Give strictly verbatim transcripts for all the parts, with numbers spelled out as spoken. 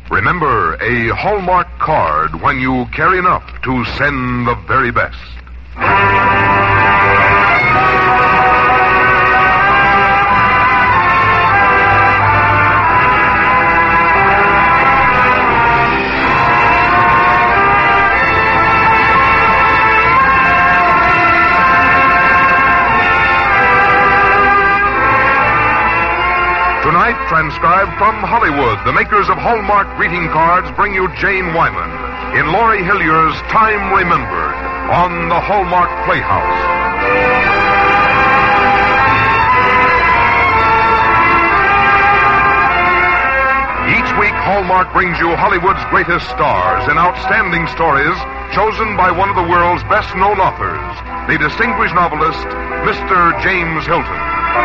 Remember, a Hallmark card when you carry enough to send the very best. Tonight, transcribed from Hollywood, the makers of Hallmark greeting cards bring you Jane Wyman in Laurie Hillier's Time Remembered on the Hallmark Playhouse. Each week, Hallmark brings you Hollywood's greatest stars in outstanding stories chosen by one of the world's best-known authors, the distinguished novelist, Mister James Hilton.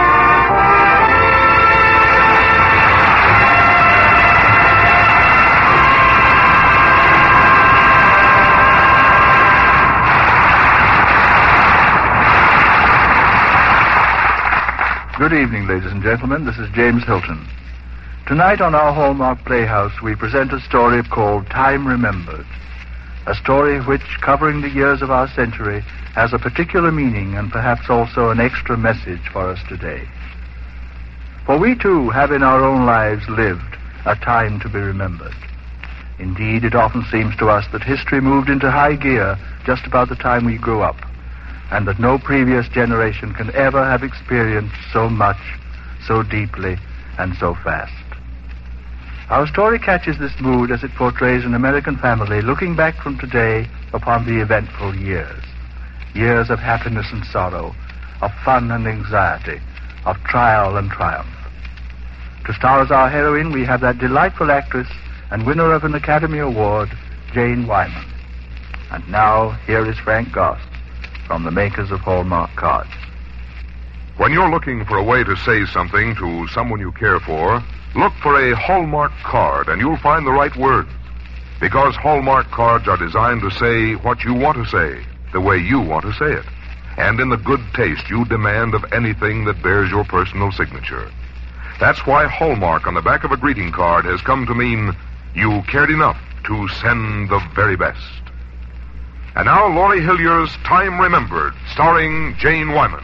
Good evening, ladies and gentlemen. This is James Hilton. Tonight on our Hallmark Playhouse, we present a story called Time Remembered, a story which, covering the years of our century, has a particular meaning and perhaps also an extra message for us today. For we, too, have in our own lives lived a time to be remembered. Indeed, it often seems to us that history moved into high gear just about the time we grew up, and that no previous generation can ever have experienced so much, so deeply, and so fast. Our story catches this mood as it portrays an American family looking back from today upon the eventful years. Years of happiness and sorrow, of fun and anxiety, of trial and triumph. To star as our heroine, we have that delightful actress and winner of an Academy Award, Jane Wyman. And now, here is Frank Goss, from the makers of Hallmark cards. When you're looking for a way to say something to someone you care for, look for a Hallmark card and you'll find the right words. Because Hallmark cards are designed to say what you want to say, the way you want to say it, and in the good taste you demand of anything that bears your personal signature. That's why Hallmark on the back of a greeting card has come to mean you cared enough to send the very best. And now, Laurie Hillier's Time Remembered, starring Jane Wyman.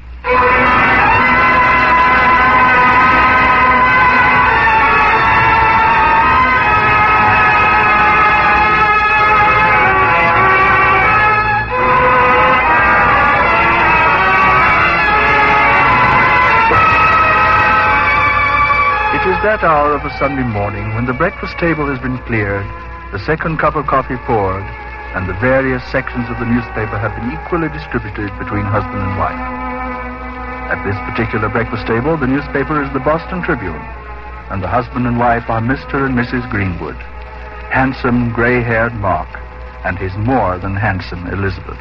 It is that hour of a Sunday morning when the breakfast table has been cleared, the second cup of coffee poured, and the various sections of the newspaper have been equally distributed between husband and wife. At this particular breakfast table, the newspaper is the Boston Tribune, and the husband and wife are Mister and Missus Greenwood, handsome, gray-haired Mark, and his more than handsome Elizabeth.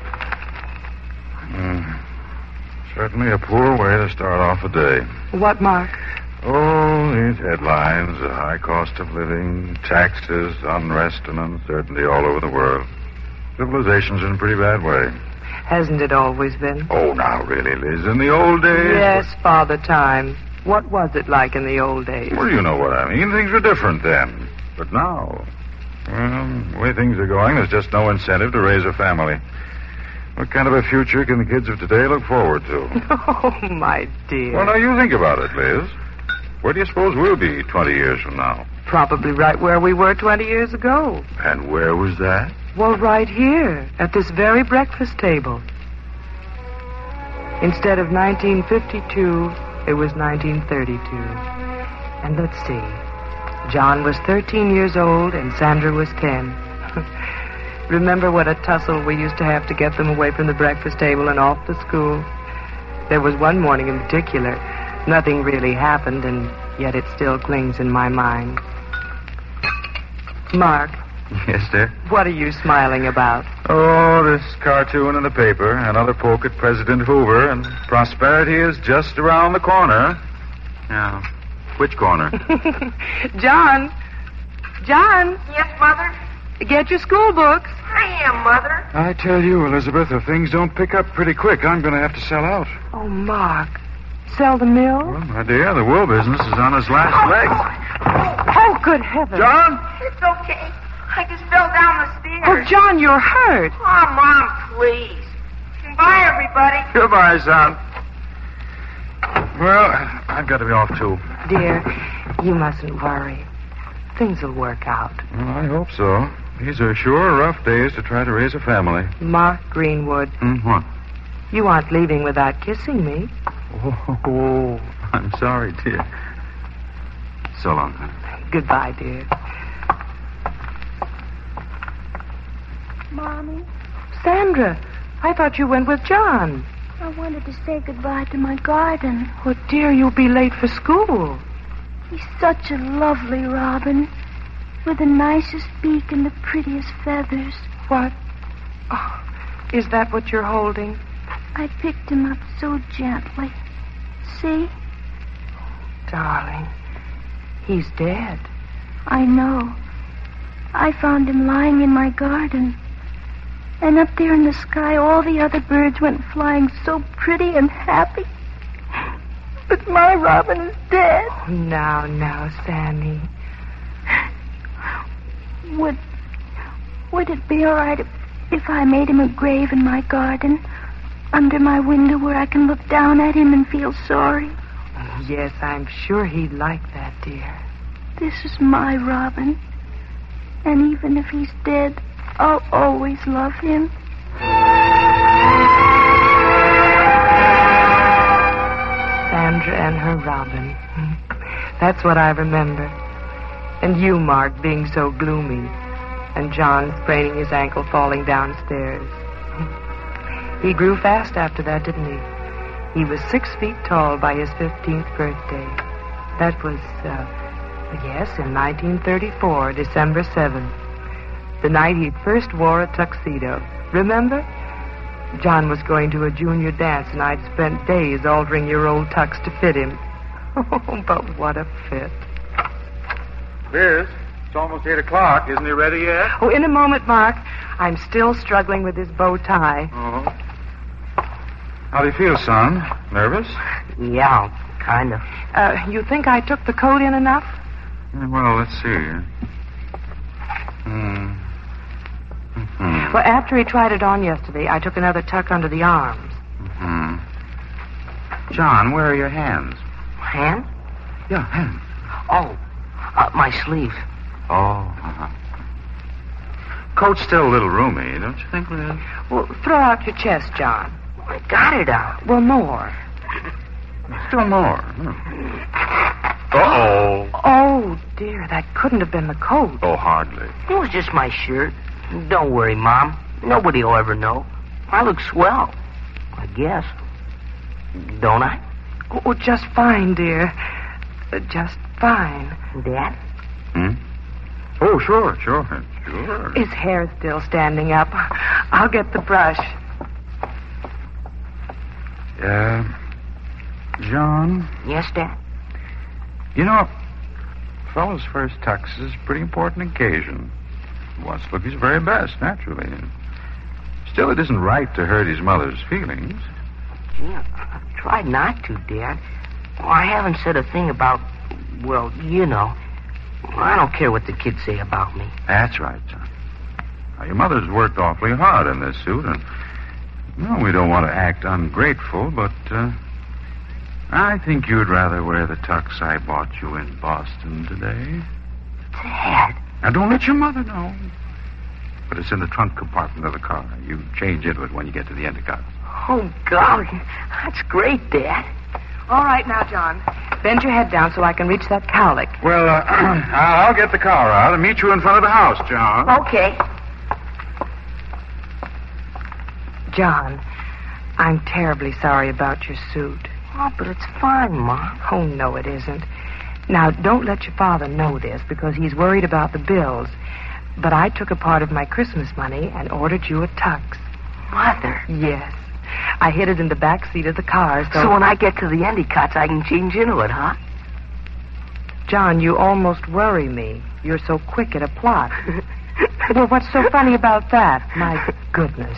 Mm. Certainly a poor way to start off a day. What, Mark? Oh, these headlines, the high cost of living, taxes, unrest and uncertainty all over the world. Civilization's in a pretty bad way. Hasn't it always been? Oh, now, really, Liz, in the old days... Yes, Father Time. What was it like in the old days? Well, you know what I mean. Things were different then. But now, well, the way things are going, there's just no incentive to raise a family. What kind of a future can the kids of today look forward to? Oh, my dear. Well, now, you think about it, Liz. Where do you suppose we'll be twenty years from now? Probably right where we were twenty years ago. And where was that? Well, right here, at this very breakfast table. Instead of nineteen fifty-two, it was nineteen thirty-two. And let's see. John was thirteen years old and Sandra was ten. Remember what a tussle we used to have to get them away from the breakfast table and off to school? There was one morning in particular. Nothing really happened, and yet it still clings in my mind. Mark. Yes, dear? What are you smiling about? Oh, this cartoon in the paper. Another poke at President Hoover, and prosperity is just around the corner. Yeah. Which corner? John. John. Yes, Mother? Get your school books. I am, Mother. I tell you, Elizabeth, if things don't pick up pretty quick, I'm going to have to sell out. Oh, Mark. sell the mill? Well, my dear, the wool business is on its last legs. Oh, good heavens. John? It's okay. I just fell down the stairs. Oh, John, you're hurt. Oh, Mom, please. Bye, everybody. Goodbye, son. Well, I've got to be off, too. Dear, you mustn't worry. Things will work out. Well, I hope so. These are sure rough days to try to raise a family. Mark Greenwood, Mm, what? you aren't leaving without kissing me. Oh, I'm sorry, dear. So long, honey. Goodbye, dear. Mommy, Sandra, I thought you went with John. I wanted to say goodbye to my garden. Oh, dear, you'll be late for school. He's such a lovely robin, with the nicest beak and the prettiest feathers. What? Oh, is that what you're holding? I picked him up so gently. See? Darling, he's dead. I know. I found him lying in my garden. And up there in the sky, all the other birds went flying so pretty and happy. But my robin is dead. Oh, now, now, Sammy. Would, would it be all right if, if I made him a grave in my garden, under my window where I can look down at him and feel sorry? Yes, I'm sure he'd like that, dear. This is my robin. And even if he's dead, I'll always love him. Sandra and her robin. That's what I remember. And you, Mark, being so gloomy. And John spraining his ankle falling downstairs. He grew fast after that, didn't he? He was six feet tall by his fifteenth birthday. That was, uh, yes, in nineteen thirty-four, December seventh. The night he first wore a tuxedo. Remember? John was going to a junior dance, and I'd spent days altering your old tux to fit him. Oh, but what a fit. Liz, it's almost eight o'clock. Isn't he ready yet? Oh, in a moment, Mark. I'm still struggling with this bow tie. Oh. How do you feel, son? Nervous? Yeah, kind of. Uh, you think I took the coat in enough? Well, let's see. Hmm. Mm-hmm. Well, after he tried it on yesterday, I took another tuck under the arms. Hmm. John, where are your hands? Hand? Yeah, hands. Oh, uh, my sleeve. Oh, uh-huh. Coat's still a little roomy, don't you think, Liz? Well, throw out your chest, John. I got it out. Well, more. Still more. Hmm. Uh-oh. Oh, dear, that couldn't have been the coat. Oh, hardly. It was just my shirt. Don't worry, Mom. Nobody will ever know. I look swell. I guess. Don't I? Oh, just fine, dear. Uh, just fine. Dad? Hmm? Oh, sure, sure, sure. His hair's still standing up. I'll get the brush. Uh, John? Yes, Dad? You know, a fellow's first tux is a pretty important occasion. He wants to look his very best, naturally. Still, it isn't right to hurt his mother's feelings. Yeah, I tried not to, Dad. Well, I haven't said a thing about, well, you know. I don't care what the kids say about me. That's right, son. Now, your mother's worked awfully hard on this suit, and, no, we don't want to act ungrateful, but, uh, I think you'd rather wear the tux I bought you in Boston today. Dad. Now, don't let your mother know. But it's in the trunk compartment of the car. You change into it when you get to the Endicott. Oh, golly. That's great, Dad. All right, now, John. Bend your head down so I can reach that cowlick. Well, uh, I'll get the car out and meet you in front of the house, John. Okay. John, I'm terribly sorry about your suit. Oh, but it's fine, Mom. Oh, no, it isn't. Now, don't let your father know this because he's worried about the bills. But I took a part of my Christmas money and ordered you a tux. Mother. Yes. I hid it in the back seat of the car, so... So when I get to the Endicotts, I can change into it, huh? John, you almost worry me. You're so quick at a plot. Well, what's so funny about that? My goodness.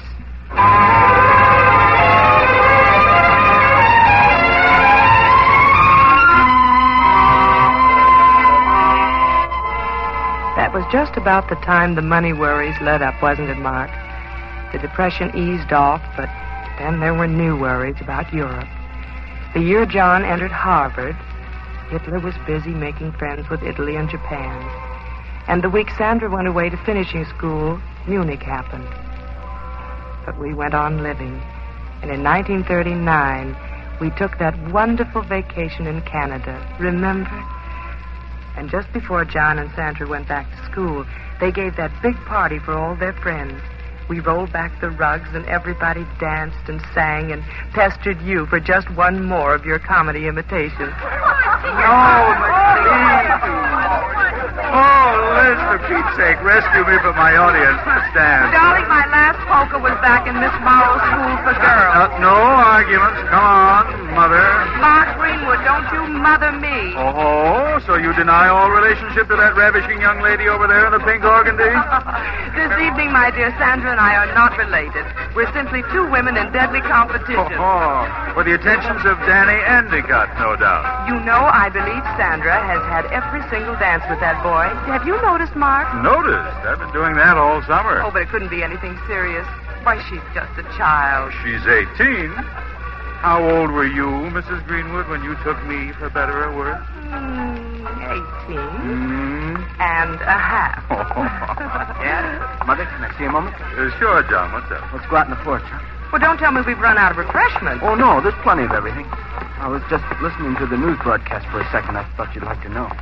That was just about the time the money worries let up, wasn't it, Mark? The depression eased off, but then there were new worries about Europe. The year John entered Harvard, Hitler was busy making friends with Italy and Japan. And the week Sandra went away to finishing school, Munich happened. But we went on living. And in nineteen thirty-nine, we took that wonderful vacation in Canada. Remember? And just before John and Sandra went back to school, they gave that big party for all their friends. We rolled back the rugs, and everybody danced and sang and pestered you for just one more of your comedy imitations. No, McLean. Oh, Liz, for Pete's sake, rescue me from my audience. Stand. Darling, my last polka was back in Miss Morrow's school for girls. Uh, no arguments. Come on, Mother. Mark Greenwood, don't you mother me. Oh, so you deny all relationship to that ravishing young lady over there in the pink organdy? This evening, my dear Sandra and I are not related. We're simply two women in deadly competition. Oh, for the attentions of Danny Endicott, no doubt. You know, I believe Sandra has had every single dance with that boy. Have you noticed, Mark? Noticed? I've been doing that all summer. Oh, but it couldn't be anything serious. Why, she's just a child. She's eighteen. How old were you, Missus Greenwood, when you took me for better or worse? Mm, eighteen. Mm. And a half. Yeah? Mother, can I see a moment? Uh, sure, John. What's up? Let's go out on the porch, huh? Well, don't tell me we've run out of refreshments. Oh, no, there's plenty of everything. I was just listening to the news broadcast for a second. I thought you'd like to know.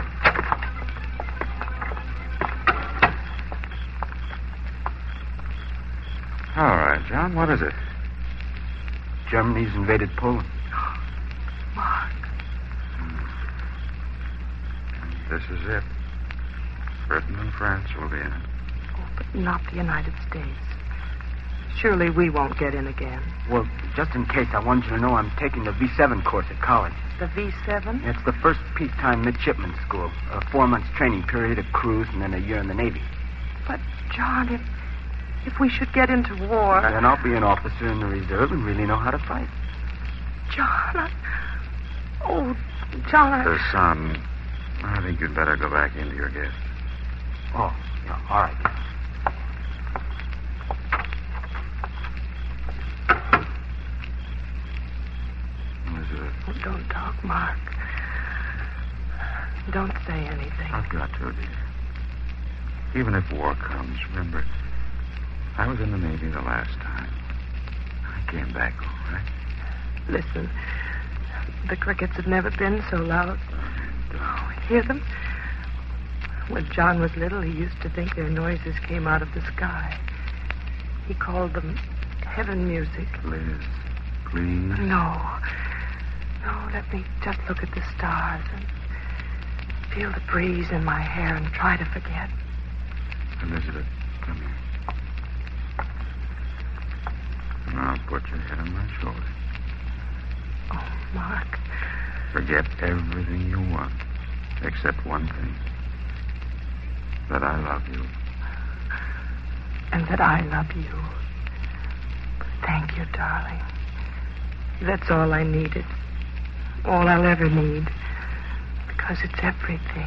All right, John, what is it? Germany's invaded Poland. Mark. This is it. Britain and France will be in it. Oh, but not the United States. Surely we won't get in again. Well, just in case, I wanted you to know I'm taking the V seven course at college. The V seven? It's the first peacetime midshipman school. A four months training period, a cruise, and then a year in the Navy. But, John, if, if we should get into war... Then I'll be an officer in the reserve and really know how to fight. John, I... Oh, John, I... Uh, son, I think you'd better go back into your guest. Oh, yeah, all right. Elizabeth. Oh, don't talk, Mark. Don't say anything. I've got to, dear. Even if war comes, remember, I was in the Navy the last time. I came back all right. Listen, the crickets have never been so loud. Oh, hear them? When John was little, he used to think their noises came out of the sky. He called them heaven music. Liz, please. No. No, let me just look at the stars and feel the breeze in my hair and try to forget. Elizabeth, come here. Now put your head on my shoulder. Oh, Mark. Forget everything you want, except one thing. That I love you. And that I love you. Thank you, darling. That's all I needed. All I'll ever need. Because it's everything.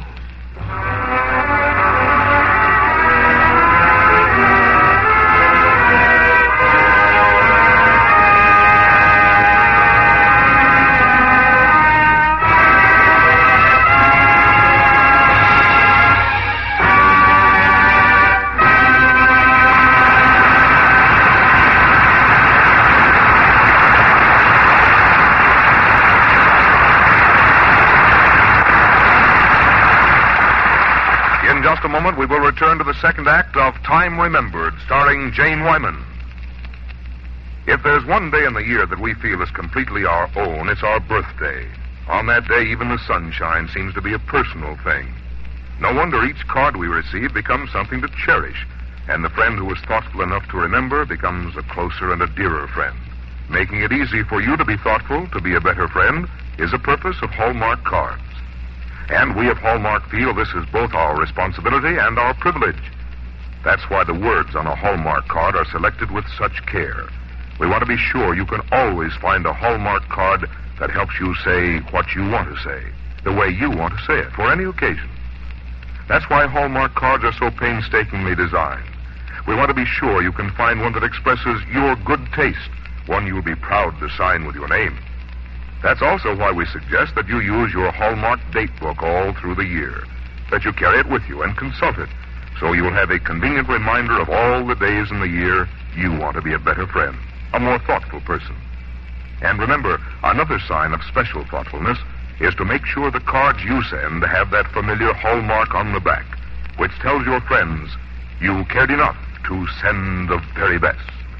In just a moment, we will return to the second act of Time Remembered, starring Jane Wyman. If there's one day in the year that we feel is completely our own, it's our birthday. On that day, even the sunshine seems to be a personal thing. No wonder each card we receive becomes something to cherish, and the friend who is thoughtful enough to remember becomes a closer and a dearer friend. Making it easy for you to be thoughtful, to be a better friend, is a purpose of Hallmark cards. And we of Hallmark feel this is both our responsibility and our privilege. That's why the words on a Hallmark card are selected with such care. We want to be sure you can always find a Hallmark card that helps you say what you want to say, the way you want to say it, for any occasion. That's why Hallmark cards are so painstakingly designed. We want to be sure you can find one that expresses your good taste, one you'll be proud to sign with your name. That's also why we suggest that you use your Hallmark date book all through the year, that you carry it with you and consult it, so you'll have a convenient reminder of all the days in the year you want to be a better friend, a more thoughtful person. And remember, another sign of special thoughtfulness is to make sure the cards you send have that familiar hallmark on the back, which tells your friends you cared enough to send the very best.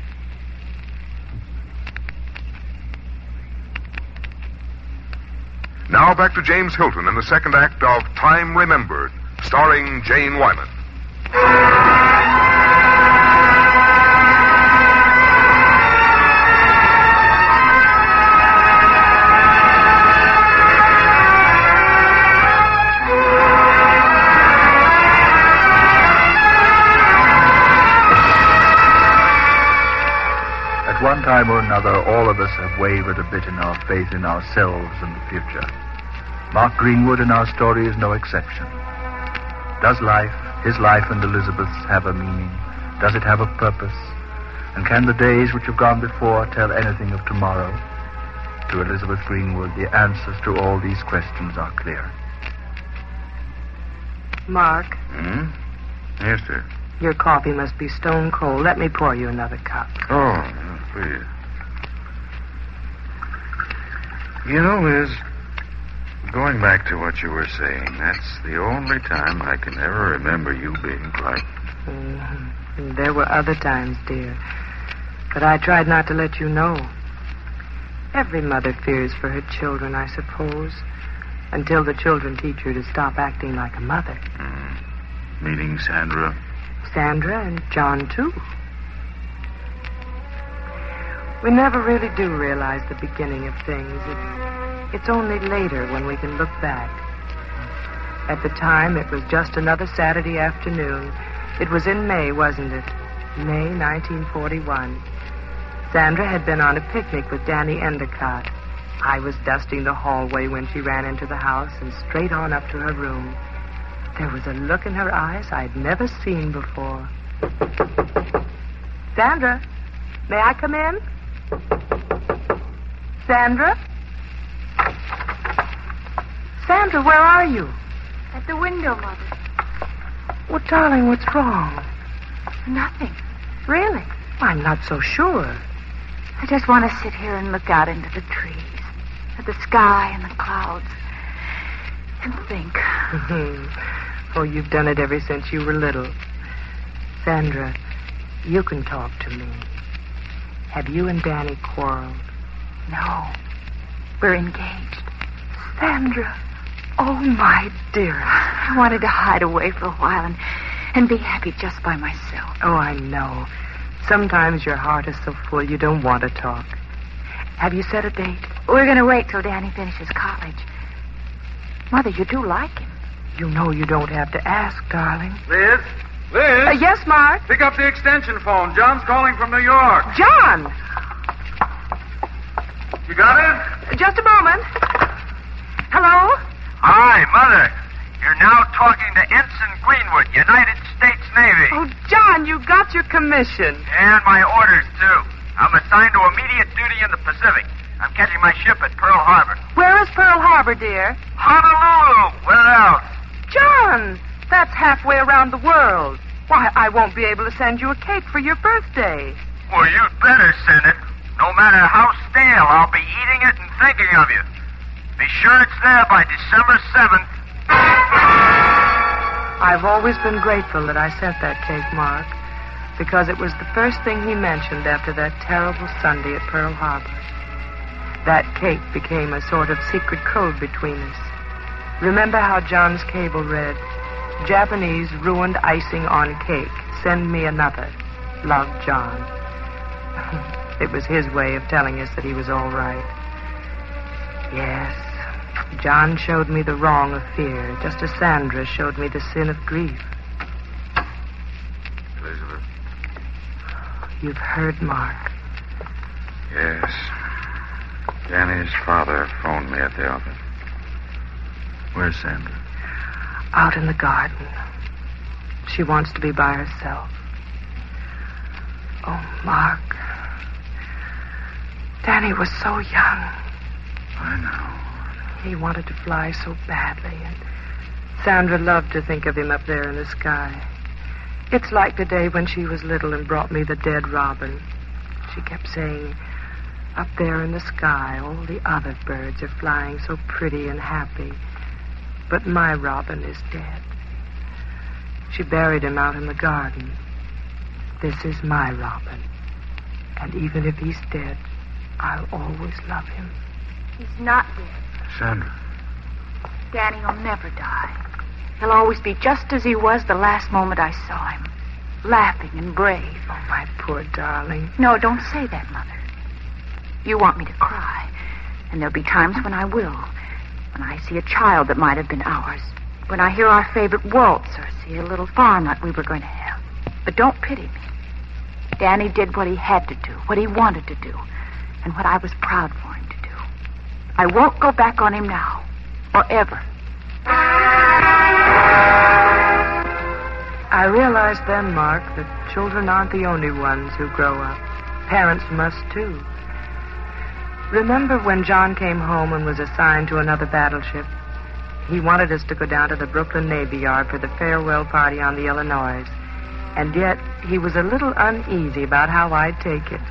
Now back to James Hilton in the second act of Time Remembered, starring Jane Wyman. At one time or another, all of us have wavered a bit in our faith in ourselves and the future. Mark Greenwood in our story is no exception. Does life, his life and Elizabeth's, have a meaning? Does it have a purpose? And can the days which have gone before tell anything of tomorrow? To Elizabeth Greenwood, the answers to all these questions are clear. Mark, Hmm? Yes, dear. your coffee must be stone cold. Let me pour you another cup. Oh, please. You know, Liz, going back to what you were saying, that's the only time I can ever remember you being frightened. Mm-hmm. There were other times, dear. But I tried not to let you know. Every mother fears for her children, I suppose, until the children teach her to stop acting like a mother. Mm. Meaning Sandra? Sandra and John, too. We never really do realize the beginning of things. It's, it's only later when we can look back. At the time, it was just another Saturday afternoon. It was in May, wasn't it? May nineteen forty-one. Sandra had been on a picnic with Danny Endicott. I was dusting the hallway when she ran into the house and straight on up to her room. There was a look in her eyes I'd never seen before. Sandra, may I come in? Sandra? Sandra, where are you? At the window, Mother. Well, darling, what's wrong? Nothing. Really? I'm not so sure. I just want to sit here and look out into the trees, at the sky and the clouds, and think. Oh, you've done it ever since you were little. Sandra, you can talk to me. Have you and Danny quarreled? No. We're engaged. Sandra, oh, my dear. I wanted to hide away for a while and, and be happy just by myself. Oh, I know. Sometimes your heart is so full you don't want to talk. Have you set a date? We're going to wait till Danny finishes college. Mother, you do like him. You know you don't have to ask, darling. Liz? Liz? Uh, yes, Mark? Pick up the extension phone. John's calling from New York. John! You got it? Just a moment. Hello? Hi, Mother. You're now talking to Ensign Greenwood, United States Navy. Oh, John, you got your commission. And my orders, too. I'm assigned to immediate duty in the Pacific. I'm catching my ship at Pearl Harbor. Where is Pearl Harbor, dear? Honolulu. Where else? John, that's halfway around the world. Why, I won't be able to send you a cake for your birthday. Well, you'd better send it. No matter how stale, I'll be eating it and thinking of you. Be sure it's there by December seventh. I've always been grateful that I sent that cake, Mark, because it was the first thing he mentioned after that terrible Sunday at Pearl Harbor. That cake became a sort of secret code between us. Remember how John's cable read, Japanese ruined icing on cake. Send me another. Love, John. It was his way of telling us that he was all right. Yes, John showed me the wrong of fear, just as Sandra showed me the sin of grief. Elizabeth? You've heard, Mark. Yes. Danny's father phoned me at the office. Where's Sandra? Out in the garden. She wants to be by herself. Oh, Mark. Danny was so young. I know. He wanted to fly so badly, and Sandra loved to think of him up there in the sky. It's like the day when she was little and brought me the dead robin. She kept saying, up there in the sky, all the other birds are flying so pretty and happy, but my robin is dead. She buried him out in the garden. This is my robin, and even if he's dead, I'll always love him. He's not dead. Sandra. Danny will never die. He'll always be just as he was the last moment I saw him. Laughing and brave. Oh, my poor darling. No, don't say that, Mother. You want me to cry. And there'll be times when I will. When I see a child that might have been ours. When I hear our favorite waltz or see a little farm like we were going to have. But don't pity me. Danny did what he had to do, what he wanted to do, and what I was proud for him to do. I won't go back on him now, or ever. I realized then, Mark, that children aren't the only ones who grow up. Parents must, too. Remember when John came home and was assigned to another battleship? He wanted us to go down to the Brooklyn Navy Yard for the farewell party on the Illinois. And yet, he was a little uneasy about how I'd take it.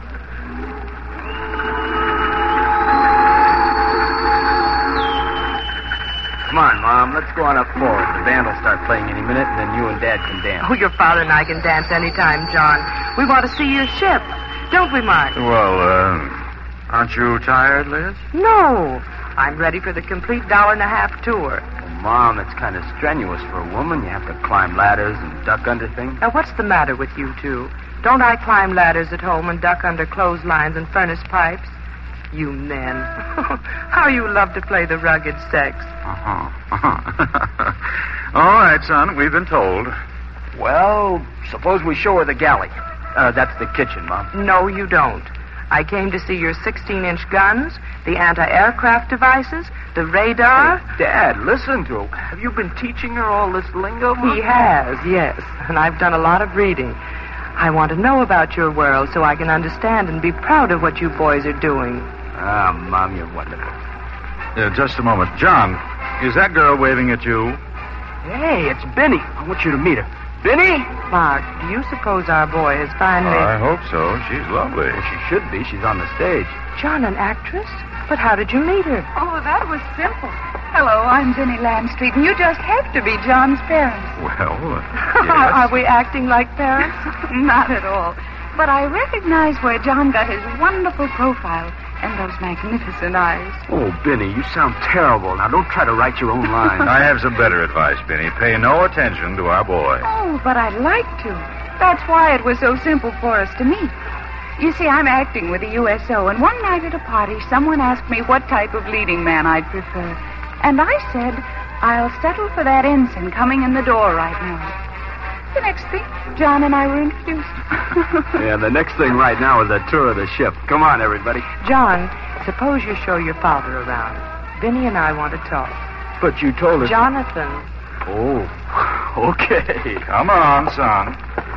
Come on, Mom. Let's go on up forward. The band will start playing any minute, and then you and Dad can dance. Oh, your father and I can dance anytime, John. We want to see your ship. Don't we, Mark? Well, uh, aren't you tired, Liz? No. I'm ready for the complete dollar and a half tour. Well, Mom, that's kind of strenuous for a woman. You have to climb ladders and duck under things. Now, what's the matter with you two? Don't I climb ladders at home and duck under clotheslines and furnace pipes? You men. How you love to play the rugged sex. Uh-huh. uh-huh. All right, son, we've been told. Well, suppose we show her the galley. Uh, that's the kitchen, Mom. No, you don't. I came to see your sixteen-inch guns, the anti-aircraft devices, the radar. Hey, Dad, listen to her. Have you been teaching her all this lingo, Mom? He has, yes. And I've done a lot of reading. I want to know about your world so I can understand and be proud of what you boys are doing. Ah, Mom, you're wonderful. Uh, just a moment. John, is that girl waving at you? Hey, it's Benny. I want you to meet her. Benny? Mark, do you suppose our boy has finally... Oh, I hope so. She's lovely. Well, she should be. She's on the stage. John, an actress? But how did you meet her? Oh, that was simple. Hello, I'm Benny Landstreet, and you just have to be John's parents. Well, uh, yes. Are we acting like parents? Not at all. But I recognize where John got his wonderful profile and those magnificent eyes. Oh, Benny, you sound terrible. Now, don't try to write your own lines. I have some better advice, Benny. Pay no attention to our boy. Oh, but I'd like to. That's why it was so simple for us to meet. You see, I'm acting with the U S O, and one night at a party, someone asked me what type of leading man I'd prefer. And I said, I'll settle for that ensign coming in the door right now. The next thing, John and I were introduced. Yeah, the next thing right now is a tour of the ship. Come on, everybody. John, suppose you show your father around. Benny and I want to talk. But you told us... Jonathan. Oh, okay. Come on, son.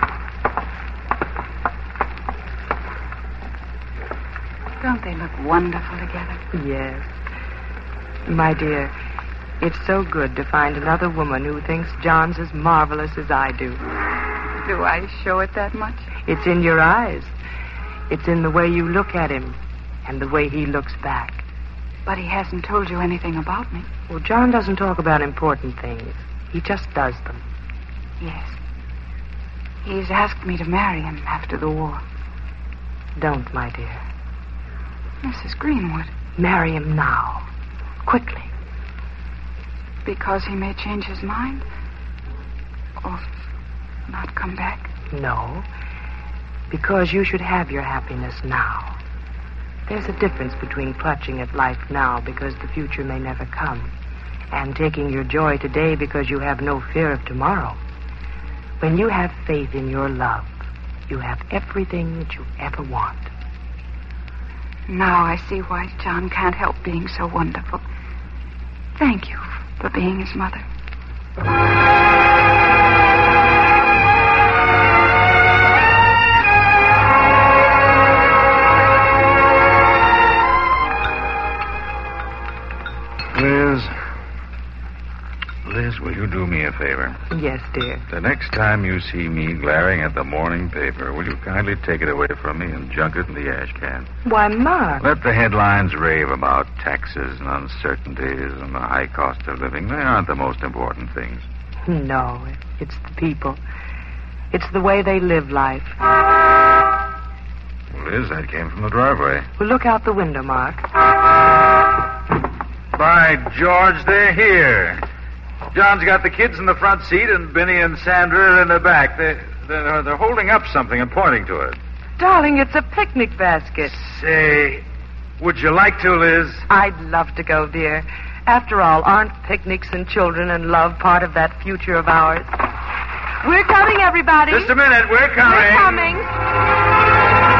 Don't they look wonderful together? Yes. My dear, it's so good to find another woman who thinks John's as marvelous as I do. Do I show it that much? It's in your eyes. It's in the way you look at him and the way he looks back. But he hasn't told you anything about me. Well, John doesn't talk about important things. He just does them. Yes. He's asked me to marry him after the war. Don't, my dear. Missus Greenwood. Marry him now. Quickly. Because he may change his mind? Or not come back? No. Because you should have your happiness now. There's a difference between clutching at life now because the future may never come, and taking your joy today because you have no fear of tomorrow. When you have faith in your love, you have everything that you ever want. Now I see why John can't help being so wonderful. Thank you for being his mother. Liz. Liz, will you do me a favor? Yes, dear. The next time you see me glaring at the morning paper, will you kindly take it away from me and junk it in the ash can? Why, Mark. Let the headlines rave about taxes and uncertainties and the high cost of living. They aren't the most important things. No, it's the people. It's the way they live life. Liz, that came from the driveway. Well, look out the window, Mark. By George, they're here. John's got the kids in the front seat, and Benny and Sandra are in the back. They, they're, they're holding up something and pointing to it. Darling, it's a picnic basket. Say, would you like to, Liz? I'd love to go, dear. After all, aren't picnics and children and love part of that future of ours? We're coming, everybody. Just a minute. We're coming. We're coming.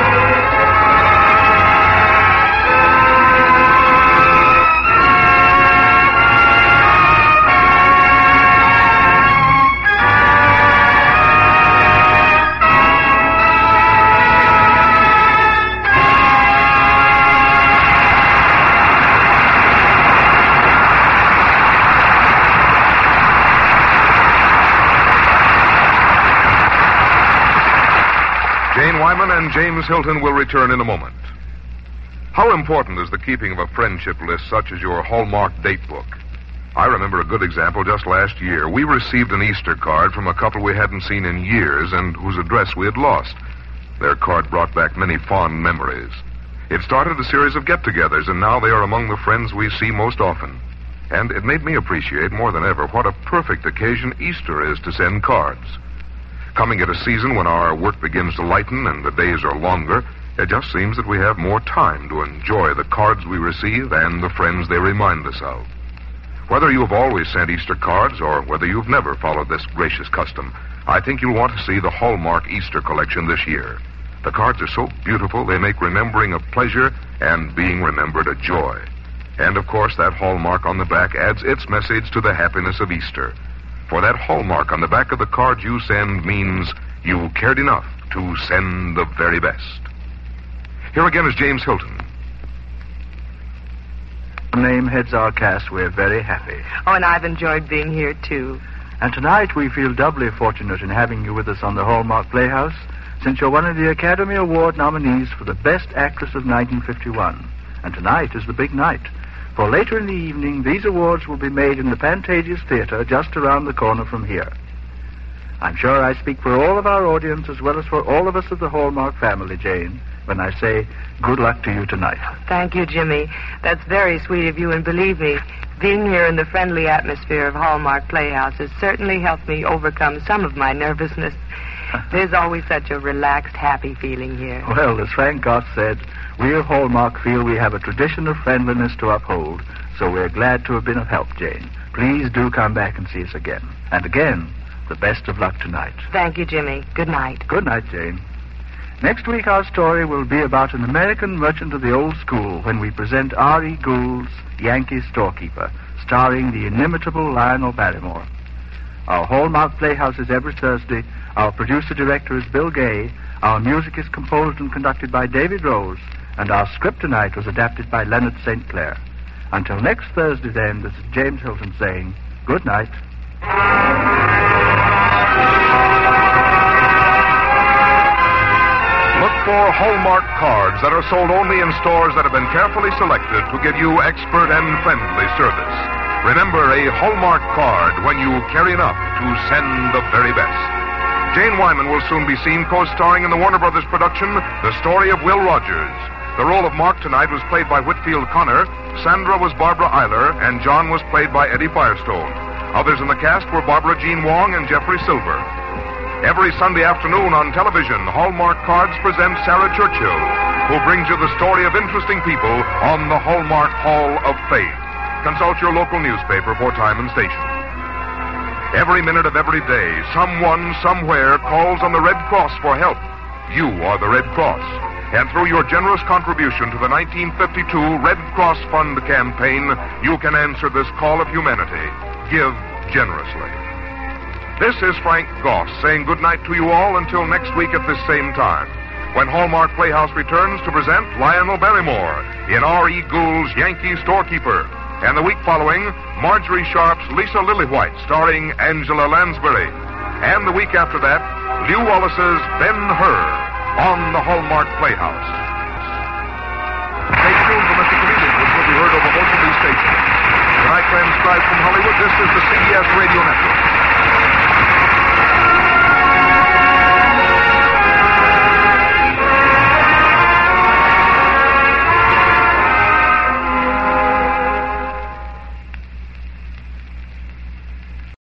Jane Wyman and James Hilton will return in a moment. How important is the keeping of a friendship list such as your Hallmark date book? I remember a good example just last year. We received an Easter card from a couple we hadn't seen in years and whose address we had lost. Their card brought back many fond memories. It started a series of get-togethers, and now they are among the friends we see most often. And it made me appreciate more than ever what a perfect occasion Easter is to send cards. Coming at a season when our work begins to lighten and the days are longer, it just seems that we have more time to enjoy the cards we receive and the friends they remind us of. Whether you have always sent Easter cards or whether you've never followed this gracious custom, I think you'll want to see the Hallmark Easter collection this year. The cards are so beautiful they make remembering a pleasure and being remembered a joy. And, of course, that Hallmark on the back adds its message to the happiness of Easter. For that hallmark on the back of the card you send means you cared enough to send the very best. Here again is James Hilton. The name heads our cast. We're very happy. Oh, and I've enjoyed being here, too. And tonight we feel doubly fortunate in having you with us on the Hallmark Playhouse, since you're one of the Academy Award nominees for the Best Actress of nineteen fifty-one. And tonight is the big night. For later in the evening, these awards will be made in the Pantages Theater just around the corner from here. I'm sure I speak for all of our audience as well as for all of us of the Hallmark family, Jane, when I say good luck to you tonight. Thank you, Jimmy. That's very sweet of you, and believe me, being here in the friendly atmosphere of Hallmark Playhouse has certainly helped me overcome some of my nervousness. There's always such a relaxed, happy feeling here. Well, as Frank Goss said, we of Hallmark feel we have a tradition of friendliness to uphold, so we're glad to have been of help, Jane. Please do come back and see us again. And again, the best of luck tonight. Thank you, Jimmy. Good night. Good night, Jane. Next week, our story will be about an American merchant of the old school when we present R E Gould's Yankee Storekeeper, starring the inimitable Lionel Barrymore. Our Hallmark Playhouse is every Thursday. Our producer-director is Bill Gay. Our music is composed and conducted by David Rose. And our script tonight was adapted by Leonard Saint Clair. Until next Thursday, then, this is James Hilton saying good night. Look for Hallmark cards that are sold only in stores that have been carefully selected to give you expert and friendly service. Remember, a Hallmark card when you care enough to send the very best. Jane Wyman will soon be seen co-starring in the Warner Brothers production, The Story of Will Rogers. The role of Mark tonight was played by Whitfield Connor, Sandra was Barbara Eiler, and John was played by Eddie Firestone. Others in the cast were Barbara Jean Wong and Jeffrey Silver. Every Sunday afternoon on television, Hallmark Cards presents Sarah Churchill, who brings you the story of interesting people on the Hallmark Hall of Fame. Consult your local newspaper for time and station. Every minute of every day, someone, somewhere calls on the Red Cross for help. You are the Red Cross. And through your generous contribution to the nineteen fifty-two Red Cross Fund campaign, you can answer this call of humanity. Give, generously. This is Frank Goss saying goodnight to you all until next week at this same time, when Hallmark Playhouse returns to present Lionel Barrymore in R E. Gould's Yankee Storekeeper, and the week following, Marjorie Sharp's Lisa Lillywhite, starring Angela Lansbury, and the week after that, Lew Wallace's Ben-Hur on the Hallmark Playhouse. Stay tuned for Mister Comedian, which will be heard over most of these stations. When I transcribe from Hollywood, this is the C B S Radio Network.